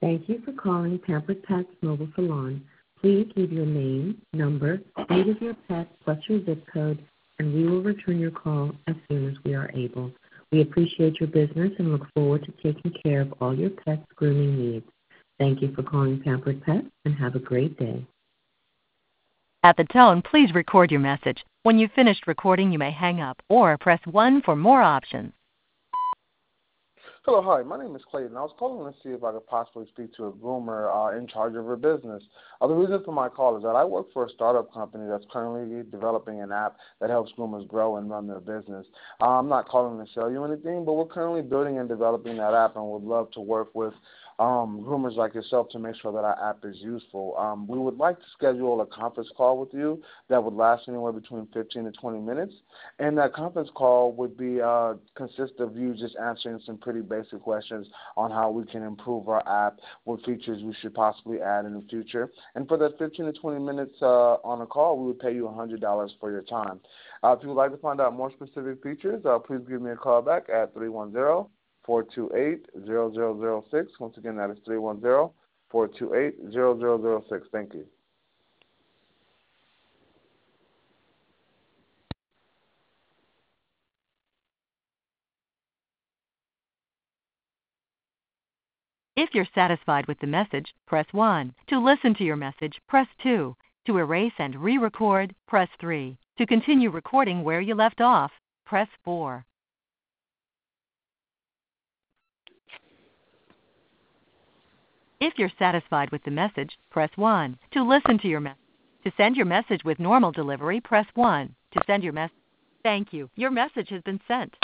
Thank you for calling Pampered Pets Mobile Salon. Please leave your name, number, age of your pet, plus your zip code, and we will return your call as soon as we are able. We appreciate your business and look forward to taking care of all your pet's grooming needs. Thank you for calling Pampered Pets, and have a great day. At the tone, please record your message. When you've finished recording, you may hang up or press 1 for more options. Hello, hi. My name is Clayton. I was calling to see if I could possibly speak to a groomer in charge of her business. The reason for my call is that I work for a startup company that's currently developing an app that helps groomers grow and run their business. I'm not calling to sell you anything, but we're currently building and developing that app and would love to work with groomers like yourself to make sure that our app is useful. We would like to schedule a conference call with you that would last anywhere between 15 to 20 minutes, and that conference call would be consist of you just answering some pretty basic questions on how we can improve our app, what features we should possibly add in the future. And for that 15 to 20 minutes on a call, we would pay you $100 for your time. If you would like to find out more specific features, please give me a call back at 310-428-0006. Once again, that is 310-428-0006. Thank you. If you're satisfied with the message, press 1. To listen to your message, press 2. To erase and re-record, press 3. To continue recording where you left off, press 4. If you're satisfied with the message, press 1. To listen to your message. To send your message with normal delivery, press 1. To send your message. Thank you. Your message has been sent.